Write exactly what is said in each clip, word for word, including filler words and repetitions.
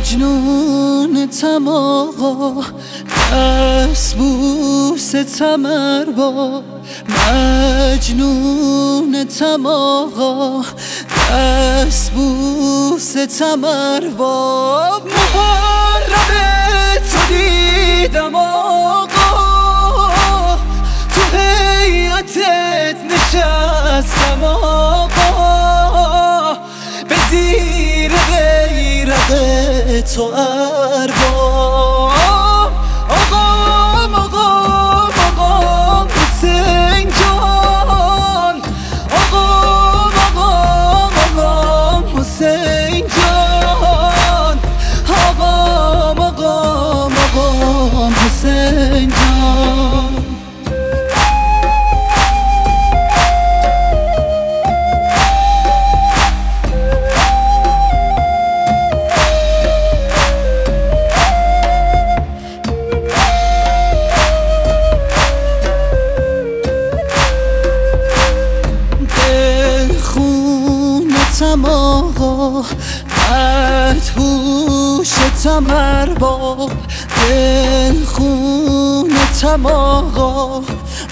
مجنونتم آقا، دست بوستم ارباب. مجنونتم آقا، دست بوستم ارباب. محرم تو دیدم آقا، تو هیئتت نشستم آقا، به زیر غیرت تو ارباب. آقام آقام آقام حسین جان، آقام آقام آقام حسین جان، آقام آقام آقام حسین جان. خونتم آقا، مدهوشتم ارباب. دل خونتم آقا،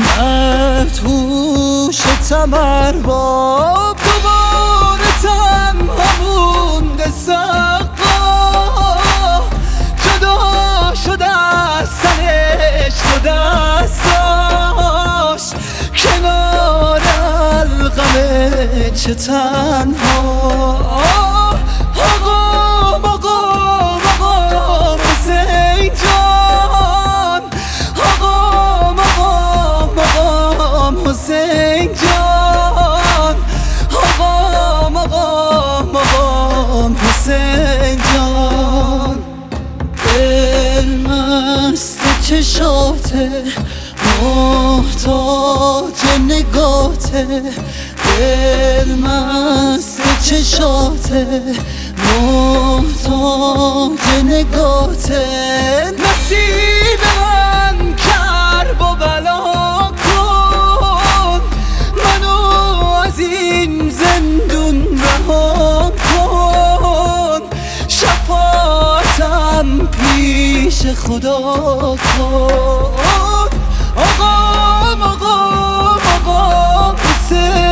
مدهوشتم ارباب. دوبارتم همون سقا، جدا شده از سرش تو دستاش، کنار القم چه تنها. آقام آقام آقام حسین جان، آقام آقام آقام حسین جان، آقام آقام آقام حسین جان. دل مست چشاته، محتاج نگاته. دل مست چشاته، محتاج نگاته. نصیب من کرب و بلا کن، منو از این زندون رها کن. شفاعتم پیش خدا کن. آقام آقام آقام حسین